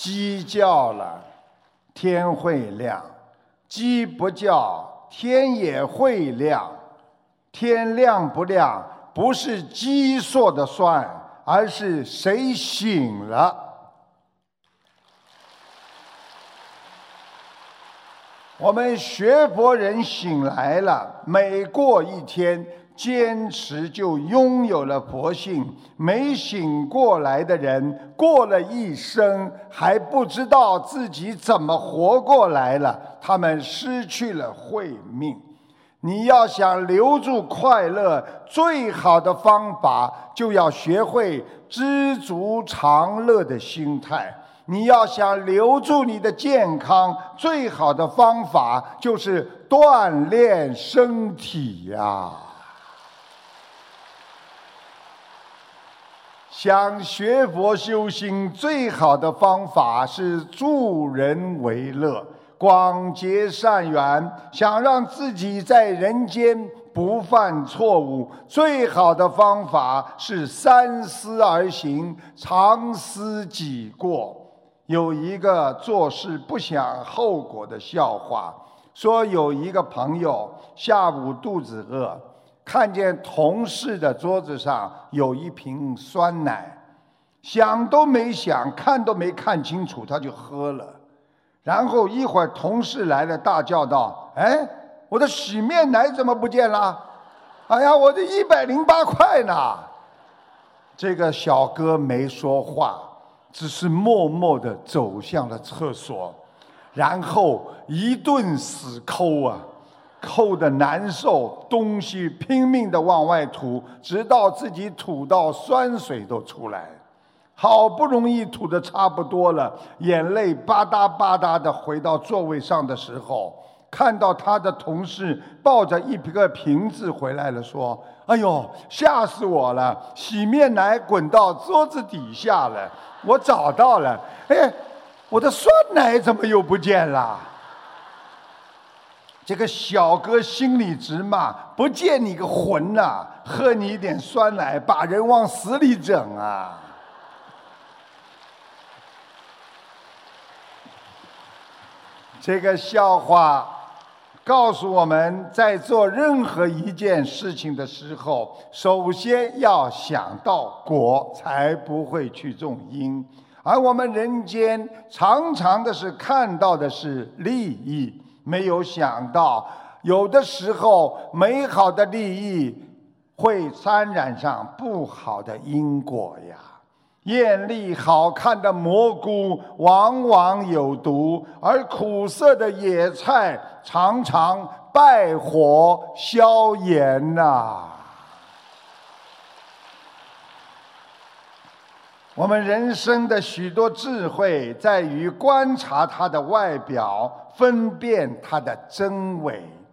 鸡叫了，天会亮；鸡不叫，天也会亮。天亮不亮，不是鸡说的算，而是谁醒了。我们学佛人醒来了，每过一天，坚持就拥有了佛性。没醒过来的人，过了一生还不知道自己怎么活过来了，他们失去了慧命。你要想留住快乐，最好的方法就要学会知足常乐的心态。你要想留住你的健康，最好的方法就是锻炼身体呀。想学佛修心，最好的方法是助人为乐，广结善缘。想让自己在人间不犯错误，最好的方法是三思而行，常思己过。有一个做事不想后果的笑话，说有一个朋友下午肚子饿，看见同事的桌子上有一瓶酸奶，想都没想，看都没看清楚，他就喝了。然后一会儿同事来了，大叫道：哎，我的洗面奶怎么不见了？哎呀，我的108块呢！这个小哥没说话，只是默默地走向了厕所，然后一顿死抠啊，抠得难受，东西拼命地往外吐，直到自己吐到酸水都出来。好不容易吐得差不多了，眼泪吧嗒吧嗒地回到座位上的时候，看到他的同事抱着一个瓶子回来了，说：哎呦，吓死我了，洗面奶滚到桌子底下了，我找到了，哎，我的酸奶怎么又不见了？这个小哥心里直骂：不见你个混呐！喝你一点酸奶，把人往死里整啊！这个笑话告诉我们，在做任何一件事情的时候，首先要想到果，才不会去种因。而我们人间常常的是看到的是利益，没有想到有的时候美好的利益会沾染上不好的因果呀。艳丽好看的蘑菇往往有毒，而苦涩的野菜常常败火消炎呐。我们人生的许多智慧在于观察它的外表，分辨它的真伪。